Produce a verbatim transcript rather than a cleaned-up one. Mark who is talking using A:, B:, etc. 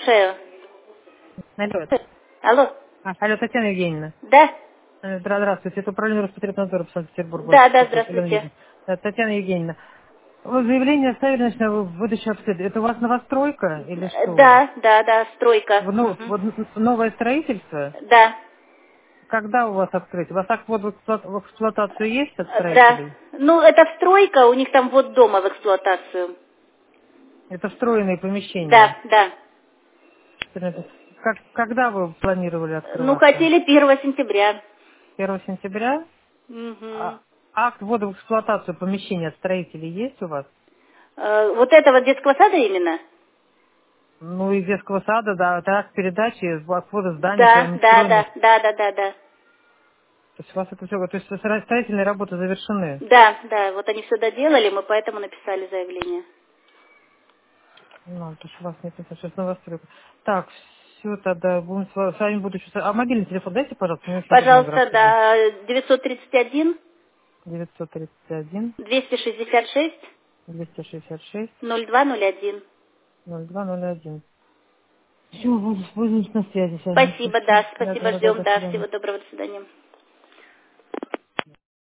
A: Слушаю.
B: Алло.
A: Алло.
B: А, алло, Татьяна Евгеньевна.
A: Да?
B: Э, здра- Здравствуйте, это управление Роспотребнадзора по Санкт-Петербургу.
A: Да,
B: Вас
A: да,
B: беспокоит Елена
A: здравствуйте.
B: Юрьевна. Э, Татьяна Евгеньевна, вы заявление оставили, значит, на выдачу обследования. Это у вас новостройка или
A: Э,
B: что?
A: Да, да, да, стройка.
B: В но-
A: Мгм.
B: вот н- новое строительство?
A: Да.
B: Когда у вас открыть? У вас так вот в эксплуа- в эксплуатацию есть от
A: Э, Да.
B: строителей?
A: Ну, это стройка, у них там вот дома в эксплуатацию.
B: Это встроенные помещения.
A: Да, да.
B: Как, когда вы планировали
A: Ну,
B: открываться?
A: хотели первого сентября.
B: первого сентября?
A: Мгм.
B: А, акт ввода в эксплуатацию помещения от строителей есть у вас?
A: Э, Вот это вот детского сада именно?
B: Ну, из детского сада, да, так, передачи, входа здания,
A: Да,
B: прям
A: да,
B: строены.
A: да, да, да, да, да.
B: То есть у вас это все, то есть строительные работы завершены.
A: Да, да, вот они все доделали, мы поэтому написали заявление.
B: Ну, то есть у вас нет сейчас новостройка. Так, все тогда, будем с ва- с вами буду чувствовать. А мобильный телефон дайте, пожалуйста, мне очень удобно
A: Пожалуйста,
B: график.
A: да, девятьсот тридцать один
B: девятьсот тридцать один
A: двести шестьдесят шесть
B: двести шестьдесят шесть
A: ноль два ноль один.
B: ноль два ноль один. Все, будем, будем на связи с вами.
A: Спасибо,
B: Спасибо.
A: да,
B: Да,
A: спасибо,
B: да, да,
A: ждем,
B: до
A: да,
B: свидания.
A: всего доброго, до свидания.